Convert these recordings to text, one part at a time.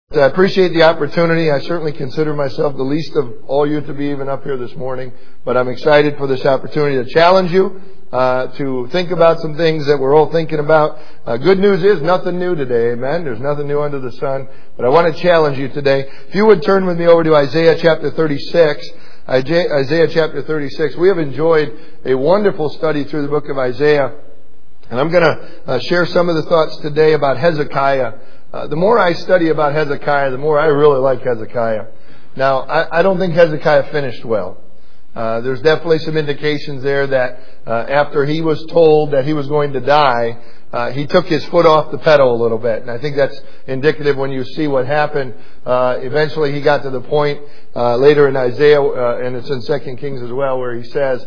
I appreciate the opportunity. I certainly consider myself the least of all you to be even up here this morning, but I'm excited for this opportunity to challenge you, to think about some things that we're all thinking about. Good news is nothing new today, amen? There's nothing new under the sun, but I want to challenge you today. If you would turn with me over to Isaiah chapter 36. Isaiah chapter 36. We have enjoyed a wonderful study through the book of Isaiah, and I'm going to share some of the thoughts today about Hezekiah. The more I study about Hezekiah, the more I really like Hezekiah. Now, I don't think Hezekiah finished well. There's definitely some indications there that after he was told that he was going to die, he took his foot off the pedal a little bit. And I think that's indicative when you see what happened. Eventually he got to the point later in Isaiah, and it's in 2 Kings as well, where he says,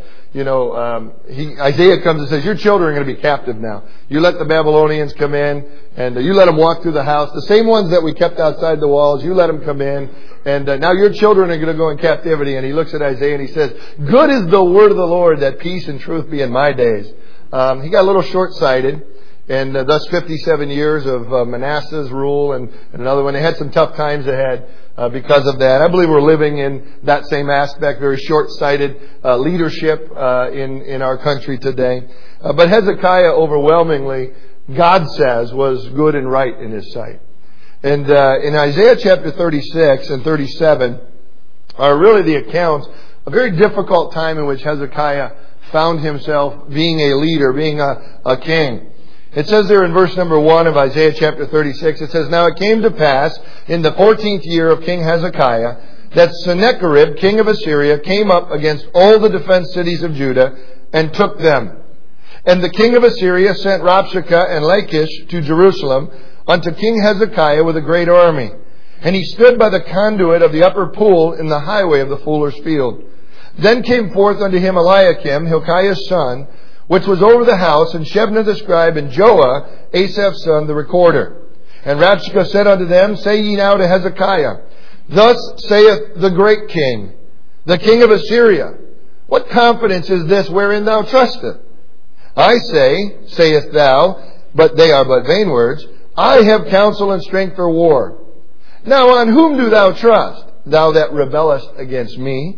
Isaiah comes and says, your children are going to be captive now. You let the Babylonians come in, and you let them walk through the house. The same ones that we kept outside the walls, you let them come in. And now your children are going to go in captivity. And he looks at Isaiah and he says, good is the word of the Lord, that peace and truth be in my days. He got a little short-sighted. And thus 57 years of Manasseh's rule and another one. They had some tough times ahead because of that. I believe we're living in that same aspect, very short-sighted leadership in our country today. But Hezekiah, overwhelmingly, God says, was good and right in His sight. And in Isaiah chapter 36 and 37 are really the accounts, a very difficult time in which Hezekiah found himself being a leader, being a king. It says there in verse number 1 of Isaiah chapter 36, it says, Now it came to pass in the 14th year of King Hezekiah that Sennacherib, king of Assyria, came up against all the defense cities of Judah and took them. And the king of Assyria sent Rabshakeh and Lachish to Jerusalem unto King Hezekiah with a great army. And he stood by the conduit of the upper pool in the highway of the fuller's field. Then came forth unto him Eliakim, Hilkiah's son, which was over the house, and Shebna the scribe, and Joah, Asaph's son, the recorder. And Rabshakeh said unto them, Say ye now to Hezekiah, Thus saith the great king, the king of Assyria, What confidence is this wherein thou trustest? I say, saith thou, but they are but vain words, I have counsel and strength for war. Now on whom do thou trust, thou that rebellest against me?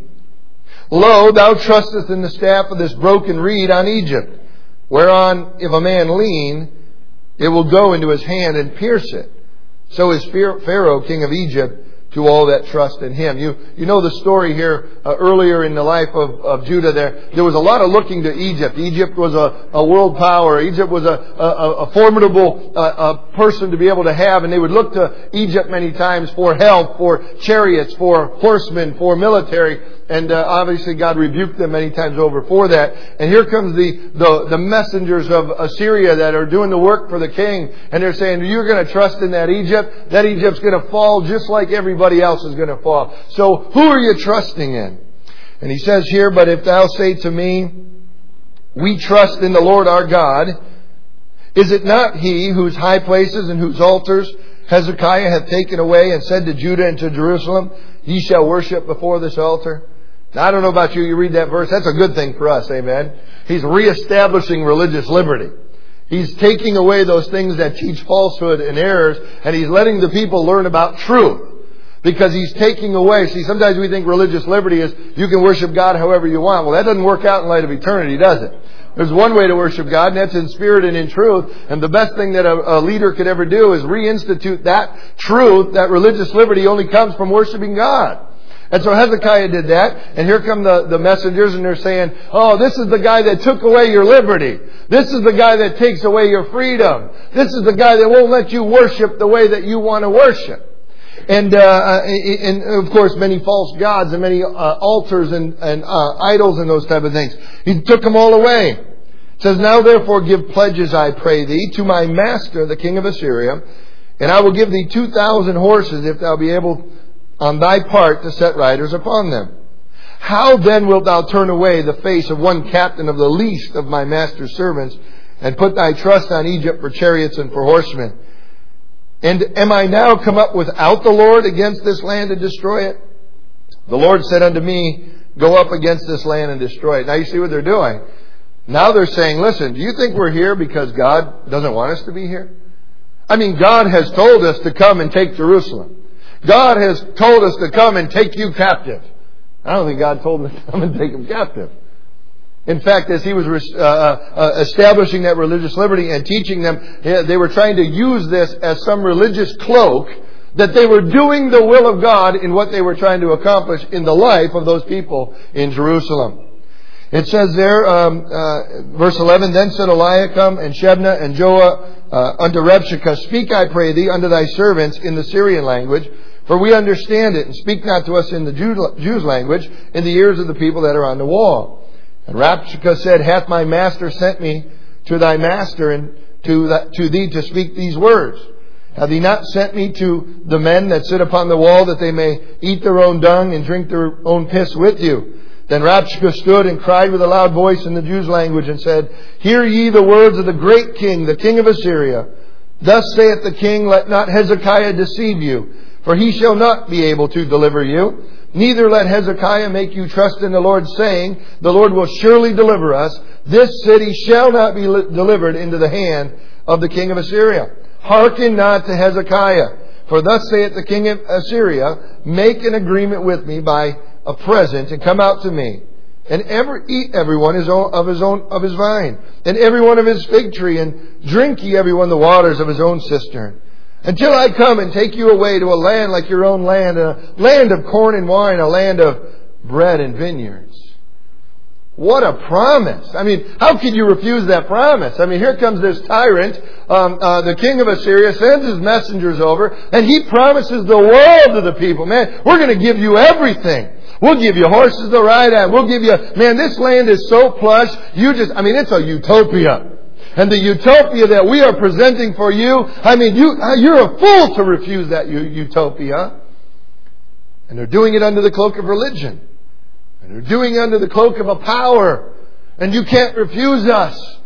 Lo, thou trustest in the staff of this broken reed on Egypt, whereon if a man lean, it will go into his hand and pierce it. So is Pharaoh, king of Egypt, to all that trust in him. You know the story here earlier in the life of Judah there was a lot of looking to Egypt. Egypt was a world power. Egypt was a formidable person to be able to have, and they would look to Egypt many times for help, for chariots, for horsemen, for military. And obviously God rebuked them many times over for that. And here comes the messengers of Assyria that are doing the work for the king. And they're saying, you're going to trust in that Egypt? That Egypt's going to fall just like everybody else is going to fall. So who are you trusting in? And he says here, But if thou say to me, We trust in the Lord our God, is it not He whose high places and whose altars Hezekiah hath taken away and said to Judah and to Jerusalem, Ye shall worship before this altar? Now, I don't know about you, you read that verse, that's a good thing for us, amen? He's reestablishing religious liberty. He's taking away those things that teach falsehood and errors, and He's letting the people learn about truth. Because He's taking away, see, sometimes we think religious liberty is you can worship God however you want. Well, that doesn't work out in light of eternity, does it? There's one way to worship God, and that's in spirit and in truth. And the best thing that a leader could ever do is reinstitute that truth, that religious liberty only comes from worshiping God. And so Hezekiah did that, and here come the messengers, and they're saying, Oh, this is the guy that took away your liberty. This is the guy that takes away your freedom. This is the guy that won't let you worship the way that you want to worship. And of course, many false gods and many altars and idols and those type of things. He took them all away. It says, Now therefore give pledges, I pray thee, to my master, the king of Assyria, and I will give thee 2,000 horses, if thou be able on thy part to set riders upon them. How then wilt thou turn away the face of one captain of the least of my master's servants, and put thy trust on Egypt for chariots and for horsemen? And am I now come up without the Lord against this land to destroy it? The Lord said unto me, Go up against this land and destroy it. Now you see what they're doing. Now they're saying, listen, do you think we're here because God doesn't want us to be here? I mean, God has told us to come and take Jerusalem. God has told us to come and take you captive. I don't think God told them to come and take them captive. In fact, as He was establishing that religious liberty and teaching them, they were trying to use this as some religious cloak that they were doing the will of God in what they were trying to accomplish in the life of those people in Jerusalem. It says there, verse 11, Then said Eliakim and Shebna and Joah unto Rabshakeh, Speak, I pray thee, unto thy servants in the Syrian language, for we understand it, and speak not to us in the Jews' language, in the ears of the people that are on the wall. And Rabshakeh said, Hath my master sent me to thy master and to thee to speak these words? Hath he not sent me to the men that sit upon the wall, that they may eat their own dung and drink their own piss with you? Then Rabshakeh stood and cried with a loud voice in the Jews' language and said, Hear ye the words of the great king, the king of Assyria. Thus saith the king, Let not Hezekiah deceive you, for he shall not be able to deliver you. Neither let Hezekiah make you trust in the Lord, saying, The Lord will surely deliver us. This city shall not be delivered into the hand of the king of Assyria. Hearken not to Hezekiah, for thus saith the king of Assyria, Make an agreement with me by a present, and come out to me, and eat everyone of his vine, and everyone of his fig tree, and drink ye everyone the waters of his own cistern, until I come and take you away to a land like your own land, a land of corn and wine, a land of bread and vineyards. What a promise. I mean, how can you refuse that promise? I mean, here comes this tyrant, the king of Assyria, sends his messengers over, and he promises the world to the people. Man, we're going to give you everything. We'll give you horses to ride at. We'll give you, man, this land is so plush. It's a utopia. And the utopia that we are presenting for you, you're a fool to refuse that utopia. And they're doing it under the cloak of religion. And they're doing it under the cloak of a power. And you can't refuse us.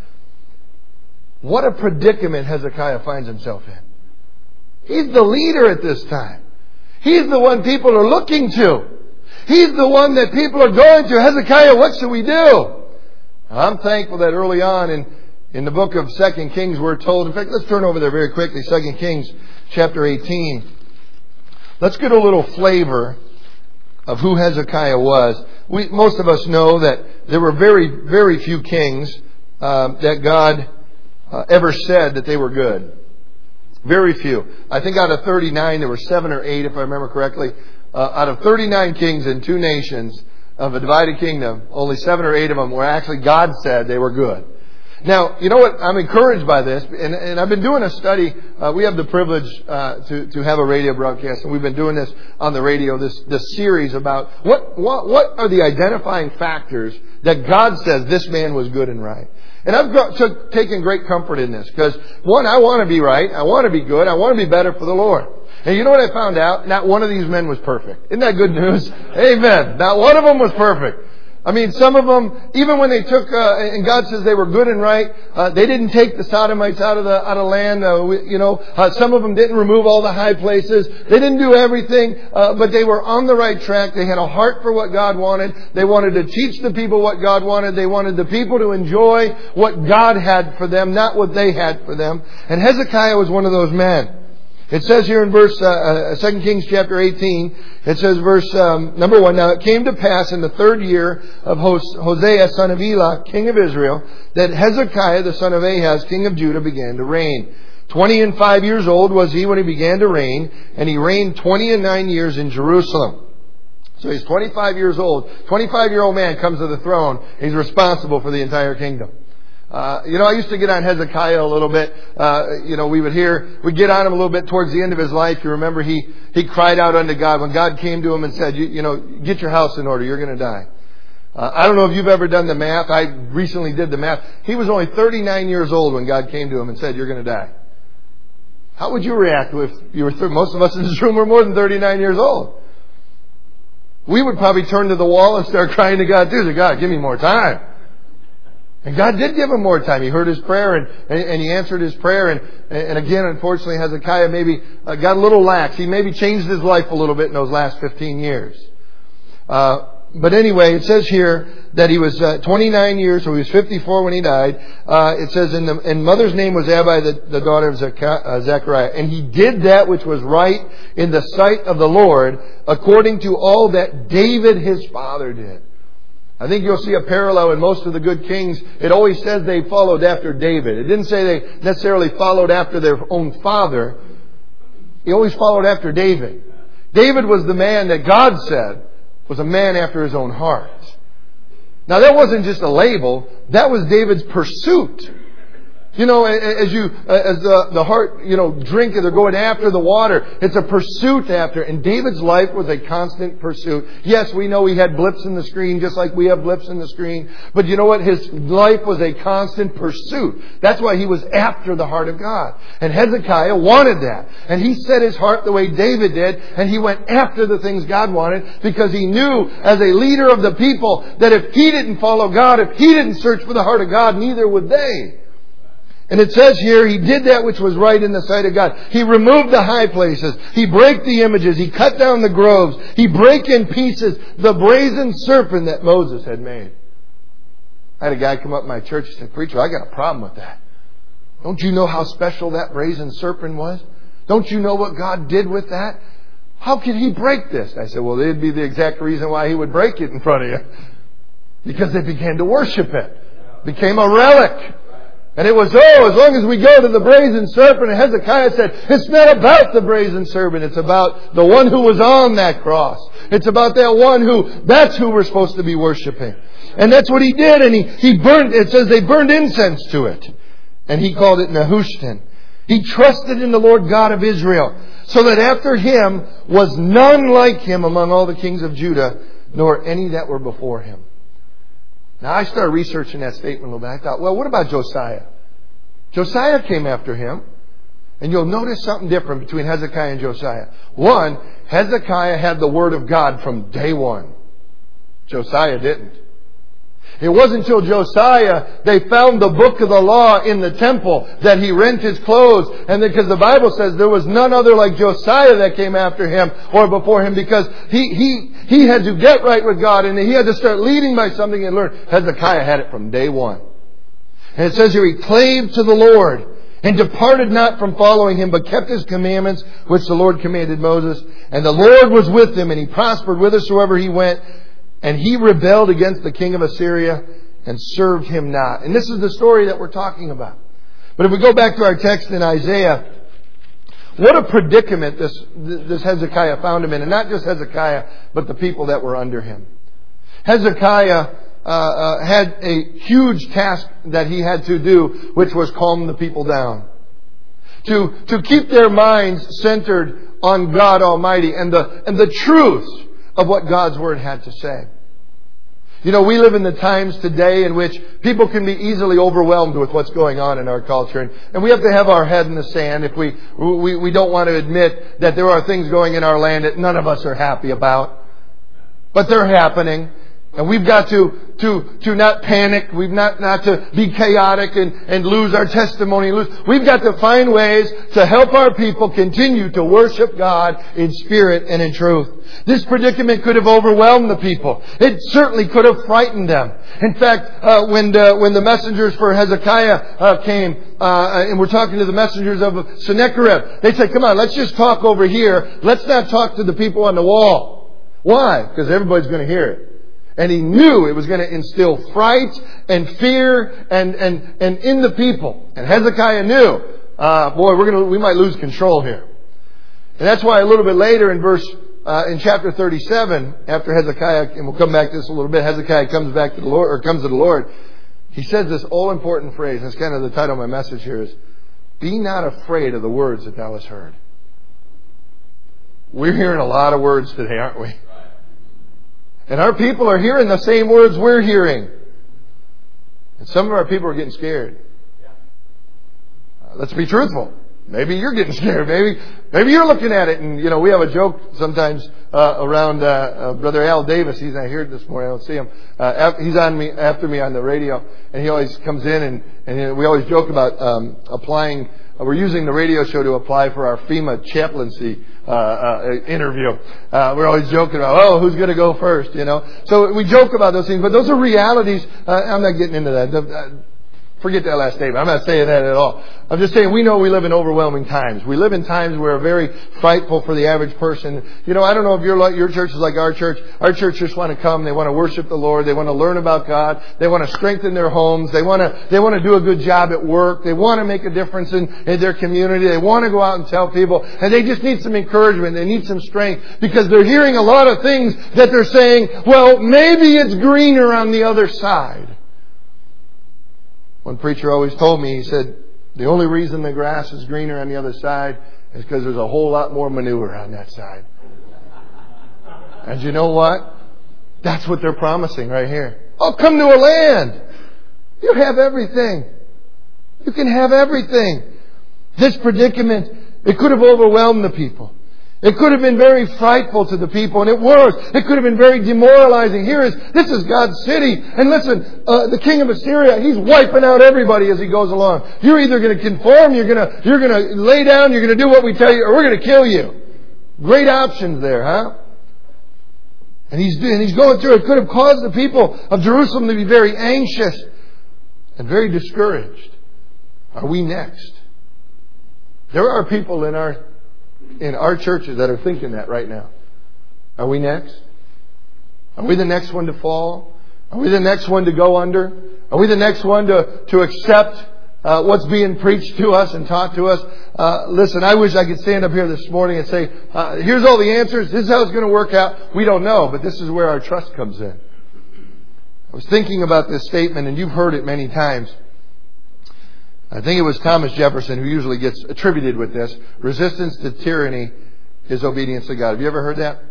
What a predicament Hezekiah finds himself in. He's the leader at this time. He's the one people are looking to. He's the one that people are going to. Hezekiah, what should we do? I'm thankful that early on in the book of 2 Kings we're told, in fact, let's turn over there very quickly, 2 Kings chapter 18. Let's get a little flavor of who Hezekiah was. Most of us know that there were very, very few kings that God ever said that they were good. Very few. I think out of 39, there were 7 or 8, if I remember correctly. Out of 39 kings in 2 nations of a divided kingdom, only 7 or 8 of them were actually God said they were good. Now, you know what? I'm encouraged by this, and I've been doing a study. We have the privilege to have a radio broadcast, and we've been doing this on the radio, this series about what are the identifying factors that God says this man was good and right. And I've taken great comfort in this because, one, I want to be right, I want to be good, I want to be better for the Lord. And you know what I found out? Not one of these men was perfect. Isn't that good news? Amen. Not one of them was perfect. I mean, some of them, even when they took, and God says they were good and right, they didn't take the Sodomites out of land. Some of them didn't remove all the high places. They didn't do everything, but they were on the right track. They had a heart for what God wanted. They wanted to teach the people what God wanted. They wanted the people to enjoy what God had for them, not what they had for them. And Hezekiah was one of those men. It says here in verse 2 Kings chapter 18, it says verse number 1, Now it came to pass in the 3rd year of Hosea son of Elah, king of Israel, that Hezekiah the son of Ahaz, king of Judah, began to reign. 25 years old was he when he began to reign, and he reigned 29 years in Jerusalem. So he's 25 years old. 25-year-old man comes to the throne. He's responsible for the entire kingdom. I used to get on Hezekiah a little bit. We'd get on him a little bit towards the end of his life. You remember he cried out unto God when God came to him and said, get your house in order. You're going to die. I don't know if you've ever done the math. I recently did the math. He was only 39 years old when God came to him and said, you're going to die. How would you react if you were most of us in this room were more than 39 years old? We would probably turn to the wall and start crying to God too. Say, God, give me more time. And God did give him more time. He heard his prayer and he answered his prayer. And again, unfortunately, Hezekiah maybe got a little lax. He maybe changed his life a little bit in those last 15 years. But anyway, it says here that he was 29 years, so he was 54 when he died. It says, and mother's name was Abi, the daughter of Zechariah. And he did that which was right in the sight of the Lord, according to all that David his father did. I think you'll see a parallel in most of the good kings. It always says they followed after David. It didn't say they necessarily followed after their own father. He always followed after David. David was the man that God said was a man after his own heart. Now that wasn't just a label. That was David's pursuit. You know, as the heart, drink it, they're going after the water. It's a pursuit after. And David's life was a constant pursuit. Yes, we know he had blips in the screen, just like we have blips in the screen. But you know what? His life was a constant pursuit. That's why he was after the heart of God. And Hezekiah wanted that. And he set his heart the way David did. And he went after the things God wanted, because he knew as a leader of the people that if he didn't follow God, if he didn't search for the heart of God, neither would they. And it says here, he did that which was right in the sight of God. He removed the high places. He brake the images. He cut down the groves. He brake in pieces the brazen serpent that Moses had made. I had a guy come up in my church and said, "Preacher, I got a problem with that. Don't you know how special that brazen serpent was? Don't you know what God did with that? How could he break this?" I said, "Well, it'd be the exact reason why he would break it in front of you. Because they began to worship it. It became a relic. And it was, as long as we go to the brazen serpent." And Hezekiah said, "It's not about the brazen serpent. It's about the one who was on that cross. It's about that one that's who we're supposed to be worshiping." And that's what he did. And he burned, it says they burned incense to it. And he called it Nehushtan. He trusted in the Lord God of Israel, so that after him was none like him among all the kings of Judah, nor any that were before him. Now, I started researching that statement a little bit. I thought, well, what about Josiah? Josiah came after him. And you'll notice something different between Hezekiah and Josiah. One, Hezekiah had the Word of God from day one. Josiah didn't. It wasn't until Josiah they found the book of the law in the temple that he rent his clothes. And because the Bible says there was none other like Josiah that came after him or before him, because he had to get right with God and he had to start leading by something and learn. Hezekiah had it from day one. And it says here, he clave to the Lord and departed not from following him, but kept his commandments which the Lord commanded Moses. And the Lord was with him, and he prospered whithersoever he went. And he rebelled against the king of Assyria and served him not. And this is the story that we're talking about. But if we go back to our text in Isaiah, what a predicament this Hezekiah found him in. And not just Hezekiah, but the people that were under him. Hezekiah had a huge task that he had to do, which was calm the people down. To keep their minds centered on God Almighty and the truth of what God's Word had to say. You know, we live in the times today in which people can be easily overwhelmed with what's going on in our culture. And we have to have our head in the sand if we don't want to admit that there are things going in our land that none of us are happy about. But they're happening. And we've got to not panic. We've not to be chaotic and lose our testimony. We've got to find ways to help our people continue to worship God in spirit and in truth. This predicament could have overwhelmed the people. It certainly could have frightened them. In fact, when the messengers for Hezekiah came, and we're talking to the messengers of Sennacherib, they said, "Come on, let's just talk over here. Let's not talk to the people on the wall." Why? Because everybody's going to hear it. And he knew it was going to instill fright and fear and in the people. And Hezekiah knew, we might lose control here. And that's why a little bit later in chapter 37, after Hezekiah, and we'll come back to this a little bit, Hezekiah comes to the Lord. He says this all important phrase, and it's kind of the title of my message here is, "Be not afraid of the words that thou hast heard." We're hearing a lot of words today, aren't we? And our people are hearing the same words we're hearing. And some of our people are getting scared. Let's be truthful. Maybe you're getting scared. Maybe you're looking at it. And, we have a joke sometimes around Brother Al Davis. He's not here this morning. I don't see him. He's after me on the radio. And he always comes in and we always joke about applying we're using the radio show to apply for our FEMA chaplaincy interview. We're always joking about, who's going to go first, So we joke about those things, but those are realities. I'm not getting into that. Forget that last statement. I'm not saying that at all. I'm just saying we know we live in overwhelming times. We live in times where are very frightful for the average person. I don't know if your church is like our church. Our church just want to come. They want to worship the Lord. They want to learn about God. They want to strengthen their homes. They want to do a good job at work. They want to make a difference in their community. They want to go out and tell people. And they just need some encouragement. They need some strength because they're hearing a lot of things that they're saying, well, maybe it's greener on the other side. One preacher always told me, he said, the only reason the grass is greener on the other side is because there's a whole lot more manure on that side. And you know what? That's what they're promising right here. Oh, come to a land. You have everything. You can have everything. This predicament, it could have overwhelmed the people. It could have been very frightful to the people, and it was. It could have been very demoralizing. This is God's city. And listen, the king of Assyria, he's wiping out everybody as he goes along. You're either going to conform, you're going to lay down, you're going to do what we tell you, or we're going to kill you. Great options there, huh? And he's going through it. It could have caused the people of Jerusalem to be very anxious and very discouraged. Are we next? There are people in our churches that are thinking that right now. Are we next? Are we the next one to fall? Are we the next one to go under? Are we the next one to accept what's being preached to us and taught to us? Listen, I wish I could stand up here this morning and say, here's all the answers. This is how it's going to work out. We don't know, but this is where our trust comes in. I was thinking about this statement, and you've heard it many times. I think it was Thomas Jefferson who usually gets attributed with this. Resistance to tyranny is obedience to God. Have you ever heard that?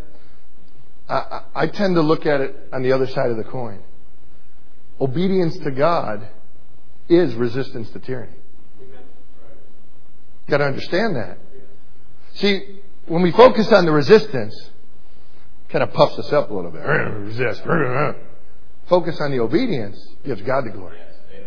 I tend to look at it on the other side of the coin. Obedience to God is resistance to tyranny. You've got to understand that. See, when we focus on the resistance, it kind of puffs us up a little bit. Resist. Focus on the obedience gives God the glory.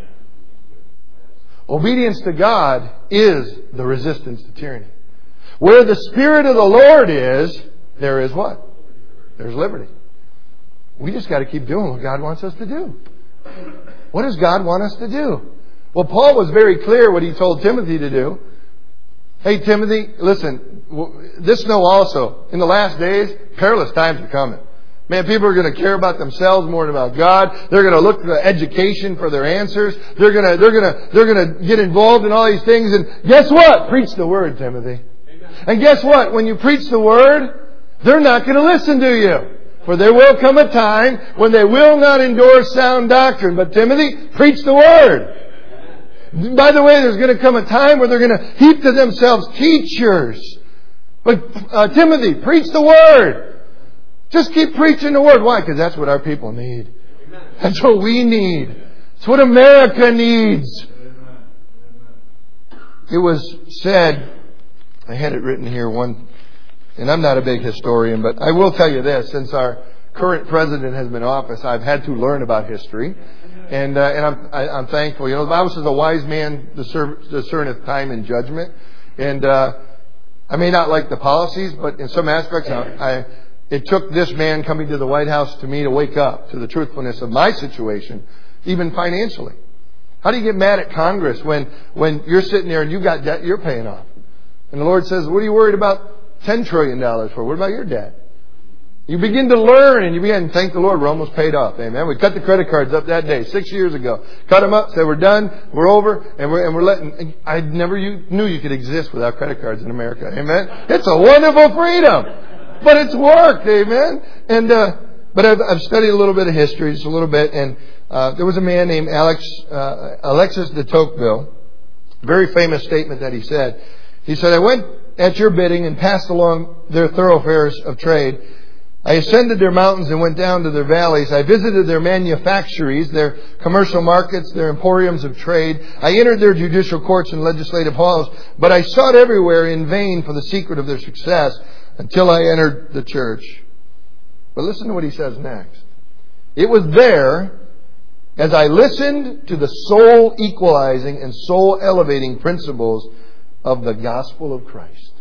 Obedience to God is the resistance to tyranny. Where the Spirit of the Lord is, there is what? There's liberty. We just got to keep doing what God wants us to do. What does God want us to do? Well, Paul was very clear what he told Timothy to do. Hey, Timothy, listen, this know also, in the last days, perilous times are coming. Man, people are going to care about themselves more than about God. They're going to look to education for their answers. They're going to get involved in all these things. And guess what? Preach the Word, Timothy. Amen. And guess what? When you preach the Word, they're not going to listen to you. For there will come a time when they will not endorse sound doctrine. But Timothy, preach the Word. By the way, there's going to come a time where they're going to heap to themselves teachers. But Timothy, preach the Word. Just keep preaching the Word. Why? Because that's what our people need. That's what we need. It's what America needs. It was said, I had it written here and I'm not a big historian, but I will tell you this. Since our current president has been in office, I've had to learn about history. And I'm thankful. The Bible says a wise man discerneth time and judgment. And I may not like the policies, but in some aspects it took this man coming to the White House to me to wake up to the truthfulness of my situation, even financially. How do you get mad at Congress when you're sitting there and you've got debt you're paying off? And the Lord says, what are you worried about $10 trillion for? What about your debt? You begin to learn and you begin to thank the Lord. We're almost paid off. Amen. We cut the credit cards up that day, 6 years ago. Cut them up, said we're done, we're over, and we're letting. I never knew you could exist without credit cards in America. Amen. It's a wonderful freedom. But it's worked, amen. And but I've studied a little bit of history, just a little bit, and there was a man named Alexis de Tocqueville. Very famous statement that he said. He said, "I went at your bidding and passed along their thoroughfares of trade. I ascended their mountains and went down to their valleys. I visited their manufactories, their commercial markets, their emporiums of trade. I entered their judicial courts and legislative halls, but I sought everywhere in vain for the secret of their success." Until I entered the church. But listen to what he says next. It was there, as I listened to the soul equalizing and soul elevating principles of the gospel of Christ.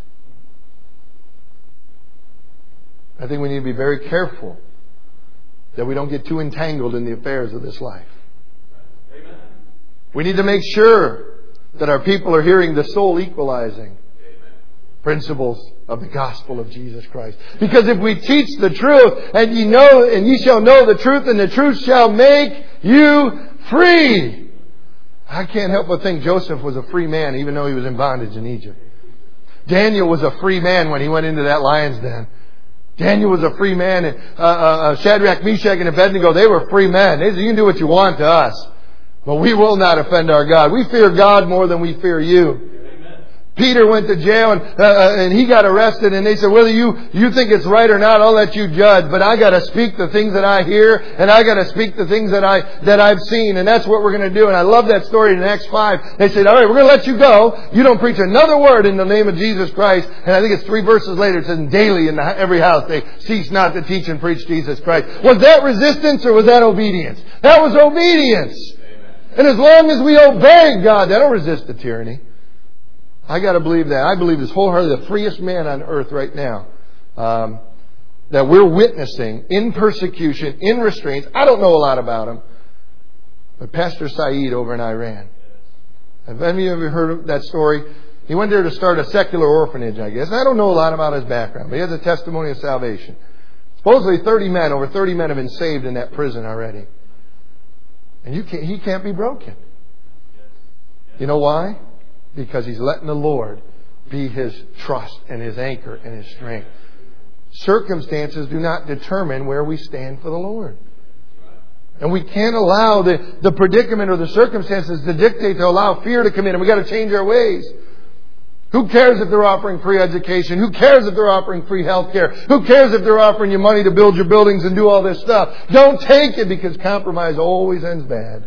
I think we need to be very careful that we don't get too entangled in the affairs of this life. Amen. We need to make sure that our people are hearing the soul equalizing principles of the gospel of Jesus Christ. Because if we teach the truth, and ye shall know the truth, and the truth shall make you free. I can't help but think Joseph was a free man, even though he was in bondage in Egypt. Daniel was a free man when he went into that lion's den. Daniel was a free man. And Shadrach, Meshach, and Abednego, they were free men. They said, you can do what you want to us, but we will not offend our God. We fear God more than we fear you. Peter went to jail and he got arrested, and they said, whether you think it's right or not, I'll let you judge. But I got to speak the things that I hear, and I got to speak the things that I've seen, and that's what we're going to do. And I love that story in Acts 5. They said, all right, we're going to let you go. You don't preach another word in the name of Jesus Christ. And I think it's 3 verses later, it says, daily in every house they cease not to teach and preach Jesus Christ. Was that resistance or was that obedience? That was obedience. Amen. And as long as we obey God, that'll resist the tyranny. I got to believe that. I believe this wholeheartedly, the freest man on earth right now, that we're witnessing in persecution, in restraints. I don't know a lot about him, but Pastor Saeed over in Iran. Have any of you heard of that story? He went there to start a secular orphanage, I guess. And I don't know a lot about his background, but he has a testimony of salvation. Supposedly over 30 men have been saved in that prison already. And he can't be broken. You know why? Because he's letting the Lord be his trust and his anchor and his strength. Circumstances do not determine where we stand for the Lord. And we can't allow the predicament or the circumstances to dictate, to allow fear to come in. And we've got to change our ways. Who cares if they're offering free education? Who cares if they're offering free health care? Who cares if they're offering you money to build your buildings and do all this stuff? Don't take it, because compromise always ends bad.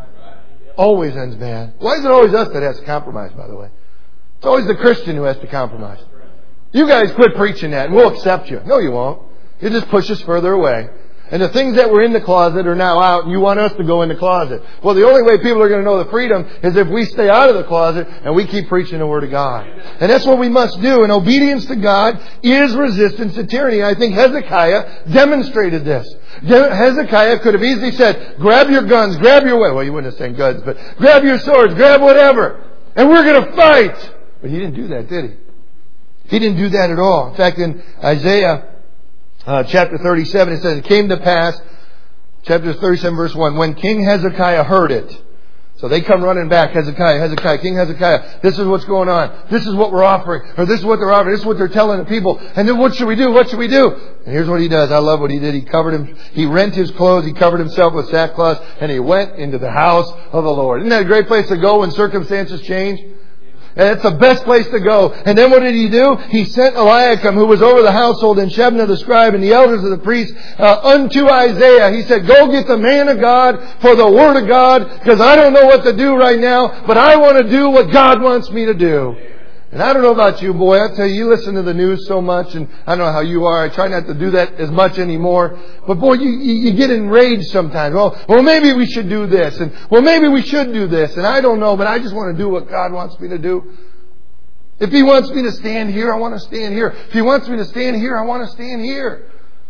Always ends bad. Why is it always us that has to compromise, by the way? It's always the Christian who has to compromise. You guys quit preaching that and we'll accept you. No, you won't. You just push us further away. And the things that were in the closet are now out, and you want us to go in the closet. Well, the only way people are going to know the freedom is if we stay out of the closet and we keep preaching the Word of God. And that's what we must do. And obedience to God is resistance to tyranny. I think Hezekiah demonstrated this. Hezekiah could have easily said, grab your guns, grab your weapons. Well, you wouldn't have said guns, but grab your swords, grab whatever, and we're going to fight. But he didn't do that, did he? He didn't do that at all. In fact, in Isaiah chapter 37, it says, it came to pass, chapter 37, verse 1, when King Hezekiah heard it. So they come running back, Hezekiah, King Hezekiah, this is what's going on. This is what we're offering. Or this is what they're offering. This is what they're telling the people. And then what should we do? What should we do? And here's what he does. I love what he did. He rent his clothes. He covered himself with sackcloth. And he went into the house of the Lord. Isn't that a great place to go when circumstances change? And it's the best place to go. And then what did he do? He sent Eliakim, who was over the household, and Shebna the scribe, and the elders of the priests, unto Isaiah. He said, go get the man of God for the word of God, because I don't know what to do right now, but I want to do what God wants me to do. And I don't know about you, boy. I tell you listen to the news so much, and I don't know how you are. I try not to do that as much anymore. But boy, you get enraged sometimes. Well, maybe we should do this, and well, maybe we should do this, and I don't know, but I just want to do what God wants me to do. If He wants me to stand here, I want to stand here. If He wants me to stand here, I want to stand here.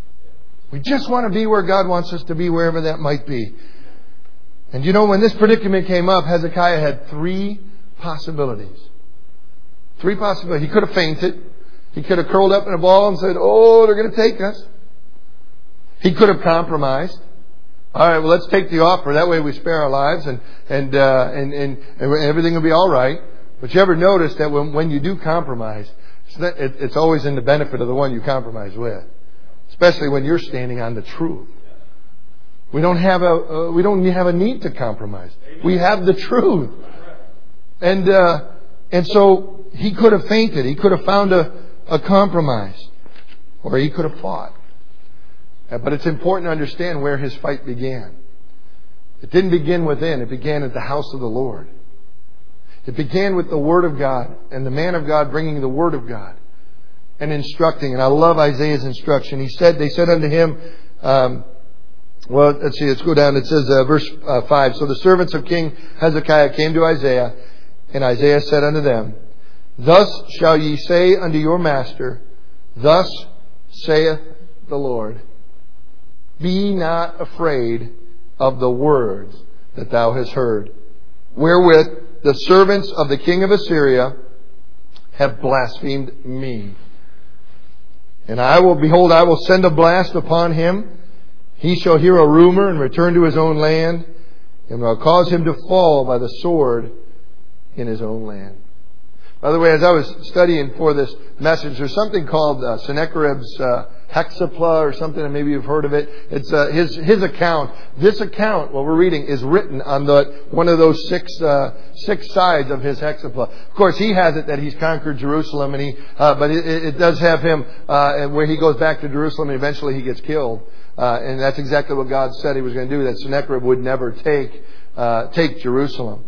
We just want to be where God wants us to be, wherever that might be. And you know, when this predicament came up, Hezekiah had 3 possibilities. 3 possibilities. He could have fainted. He could have curled up in a ball and said, oh, they're going to take us. He could have compromised. All right, well, let's take the offer. That way we spare our lives and everything will be all right. But you ever notice that when you do compromise, it's always in the benefit of the one you compromise with. Especially when you're standing on the truth. We don't have a need to compromise. We have the truth. And so he could have fainted. He could have found a compromise. Or he could have fought. But it's important to understand where his fight began. It didn't begin within. It began at the house of the Lord. It began with the Word of God and the man of God bringing the Word of God and instructing. And I love Isaiah's instruction. They said unto him, let's go down. It says, verse 5. So the servants of King Hezekiah came to Isaiah, and Isaiah said unto them, Thus shall ye say unto your master, Thus saith the Lord, Be not afraid of the words that thou hast heard, wherewith the servants of the king of Assyria have blasphemed me. And I will send a blast upon him. He shall hear a rumor and return to his own land, and I'll cause him to fall by the sword in his own land. By the way, as I was studying for this message, there's something called Sennacherib's Hexapla or something, and maybe you've heard of it. It's his account. This account, what we're reading, is written on one of those six sides of his Hexapla. Of course, he has it that he's conquered Jerusalem, but it does have him where he goes back to Jerusalem and eventually he gets killed. And that's exactly what God said He was going to do. That Sennacherib would never take Jerusalem.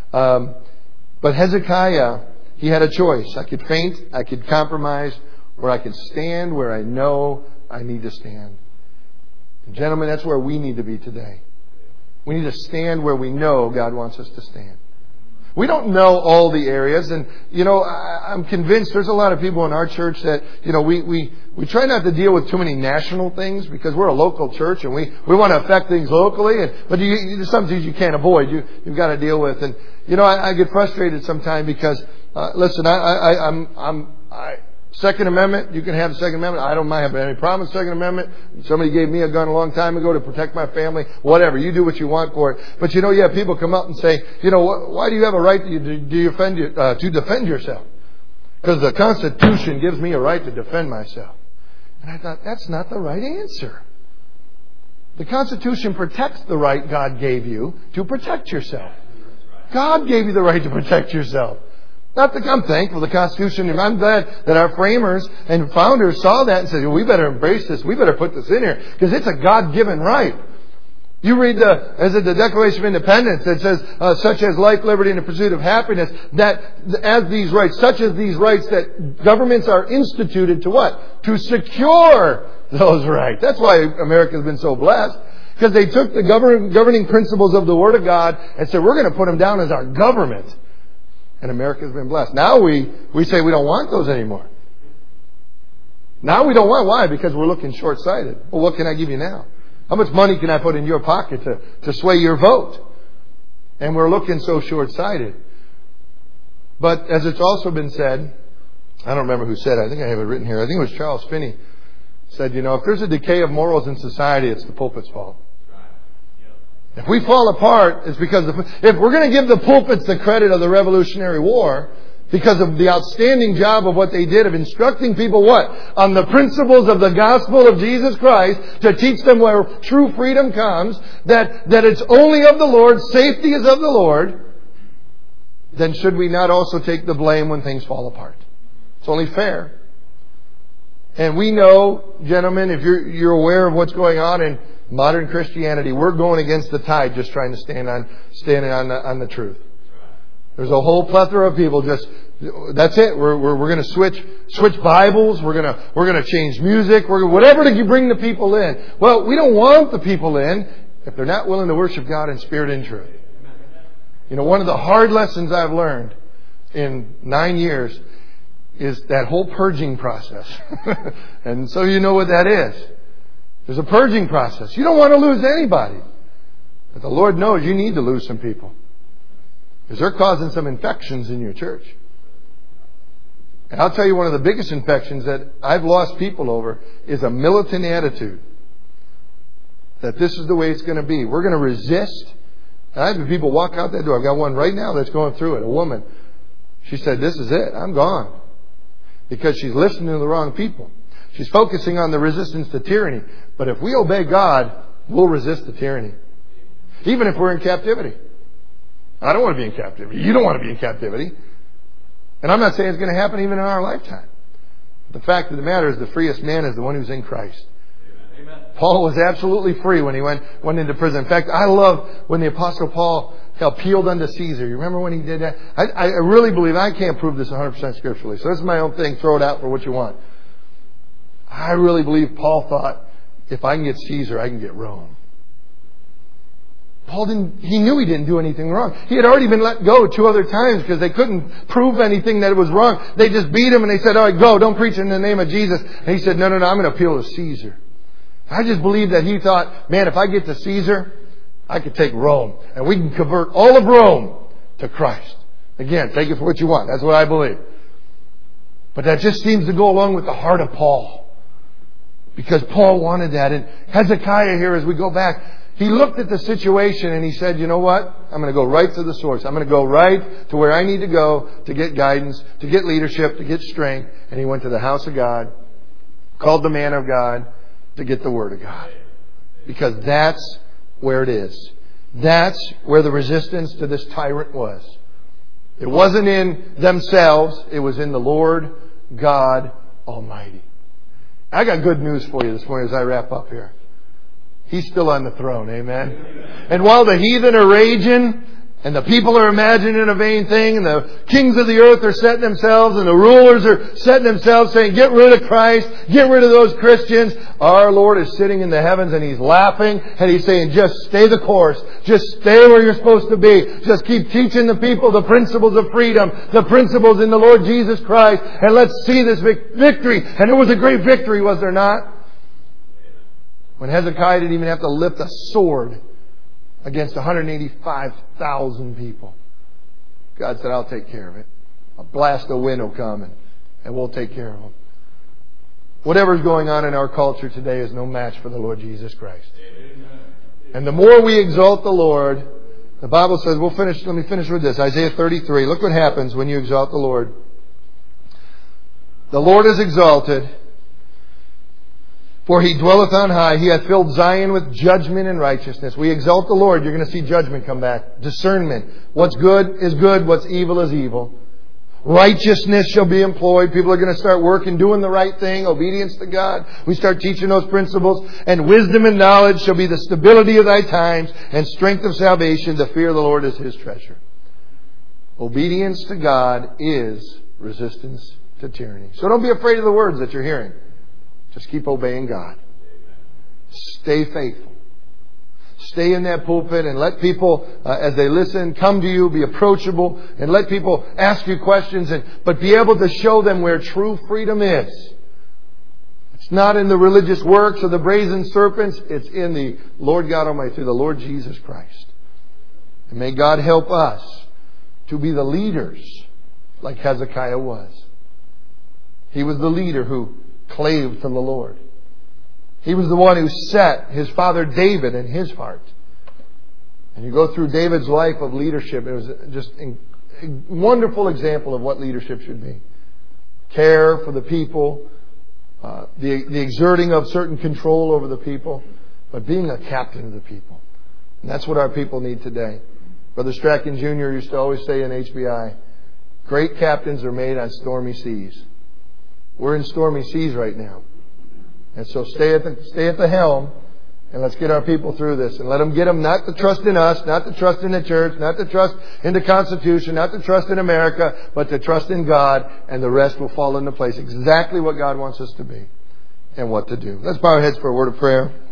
But Hezekiah, he had a choice. I could faint, I could compromise, or I could stand where I know I need to stand. And gentlemen, that's where we need to be today. We need to stand where we know God wants us to stand. We don't know all the areas, and I'm convinced there's a lot of people in our church that we try not to deal with too many national things because we're a local church and we want to affect things locally. But there's some things you can't avoid. You've got to deal with, and I get frustrated sometimes because listen, I'm Second Amendment, you can have the Second Amendment. I don't mind having any problem with the Second Amendment. Somebody gave me a gun a long time ago to protect my family. Whatever. You do what you want for it. But you have people come up and say, why do you have a right to defend yourself? Because the Constitution gives me a right to defend myself. And I thought, that's not the right answer. The Constitution protects the right God gave you to protect yourself. God gave you the right to protect yourself. I'm thankful for the Constitution, and I'm glad that our framers and founders saw that and said, we better embrace this. We better put this in here because it's a God-given right. You read the Declaration of Independence that says, such as life, liberty, and the pursuit of happiness, that as these rights, such as these rights that governments are instituted to what? To secure those rights. That's why America's been so blessed. Because they took the governing principles of the Word of God and said, we're going to put them down as our government. And America's been blessed. Now we say we don't want those anymore. Now we don't want. Why? Because we're looking short-sighted. Well, what can I give you now? How much money can I put in your pocket to sway your vote? And we're looking so short-sighted. But as it's also been said, I don't remember who said it. I think I have it written here. I think it was Charles Finney. Said, if there's a decay of morals in society, it's the pulpit's fault. If we fall apart, it's because if we're going to give the pulpits the credit of the Revolutionary War because of the outstanding job of what they did of instructing people what? On the principles of the gospel of Jesus Christ to teach them where true freedom comes, that it's only of the Lord, safety is of the Lord, then should we not also take the blame when things fall apart? It's only fair. And we know, gentlemen, if you're aware of what's going on in modern Christianity, we're going against the tide just trying to stand on the truth. There's a whole plethora of people that's it. We're going to switch Bibles. We're going to change music. Whatever to bring the people in. Well, we don't want the people in if they're not willing to worship God in spirit and truth. One of the hard lessons I've learned in 9 years is that whole purging process. And so you know what that is. There's a purging process. You don't want to lose anybody. But the Lord knows you need to lose some people. Because they're causing some infections in your church. And I'll tell you one of the biggest infections that I've lost people over is a militant attitude. That this is the way it's going to be. We're going to resist. And I've had people walk out that door. I've got one right now that's going through it. A woman. She said, this is it. I'm gone. Because she's listening to the wrong people. She's focusing on the resistance to tyranny. But if we obey God, we'll resist the tyranny. Even if we're in captivity. I don't want to be in captivity. You don't want to be in captivity. And I'm not saying it's going to happen even in our lifetime. The fact of the matter is the freest man is the one who's in Christ. Amen. Paul was absolutely free when he went into prison. In fact, I love when the Apostle Paul appealed unto Caesar. You remember when he did that? I really believe, I can't prove this 100% scripturally. So this is my own thing. Throw it out for what you want. I really believe Paul thought, if I can get Caesar, I can get Rome. He knew he didn't do anything wrong. He had already been let go 2 other times because they couldn't prove anything that it was wrong. They just beat him and they said, all right, go, don't preach in the name of Jesus. And he said, no, I'm going to appeal to Caesar. I just believe that he thought, man, if I get to Caesar, I could take Rome and we can convert all of Rome to Christ. Again, take it for what you want. That's what I believe. But that just seems to go along with the heart of Paul. Because Paul wanted that. And Hezekiah here, as we go back, he looked at the situation and he said, you know what? I'm going to go right to the source. I'm going to go right to where I need to go to get guidance, to get leadership, to get strength. And he went to the house of God, called the man of God to get the word of God. Because that's where it is. That's where the resistance to this tyrant was. It wasn't in themselves. It was in the Lord God Almighty. I got good news for you this morning as I wrap up here. He's still on the throne. Amen. And while the heathen are raging and the people are imagining a vain thing and the kings of the earth are setting themselves and the rulers are setting themselves saying, get rid of Christ, get rid of those Christians, our Lord is sitting in the heavens and He's laughing and He's saying, just stay the course. Just stay where you're supposed to be. Just keep teaching the people the principles of freedom, the principles in the Lord Jesus Christ, and let's see this victory. And it was a great victory, was there not? When Hezekiah didn't even have to lift a sword against 185,000 people. God said, I'll take care of it. A blast of wind will come and we'll take care of them. Whatever's going on in our culture today is no match for the Lord Jesus Christ. And the more we exalt the Lord, the Bible says, let me finish with this. Isaiah 33. Look what happens when you exalt the Lord. The Lord is exalted, for He dwelleth on high. He hath filled Zion with judgment and righteousness. We exalt the Lord, you're going to see judgment come back. Discernment. What's good is good. What's evil is evil. Righteousness shall be employed. People are going to start working, doing the right thing, obedience to God. We start teaching those principles. And wisdom and knowledge shall be the stability of thy times, and strength of salvation. The fear of the Lord is His treasure. Obedience to God is resistance to tyranny. So don't be afraid of the words that you're hearing. Just keep obeying God. Stay faithful. Stay in that pulpit and let people, as they listen, come to you, be approachable, and let people ask you questions, but be able to show them where true freedom is. It's not in the religious works or the brazen serpents. It's in the Lord God Almighty, through the Lord Jesus Christ. And may God help us to be the leaders like Hezekiah was. He was the leader who clave from the Lord. He was the one who set his father David in his heart. And you go through David's life of leadership. It was just a wonderful example of what leadership should be. Care for the people, the exerting of certain control over the people, but being a captain of the people. And that's what our people need today. Brother Strachan Jr. used to always say in HBI, great captains are made on stormy seas. We're in stormy seas right now. And so stay at the helm, and let's get our people through this. And let them get them not to trust in us, not to trust in the church, not to trust in the Constitution, not to trust in America, but to trust in God, and the rest will fall into place. Exactly what God wants us to be and what to do. Let's bow our heads for a word of prayer.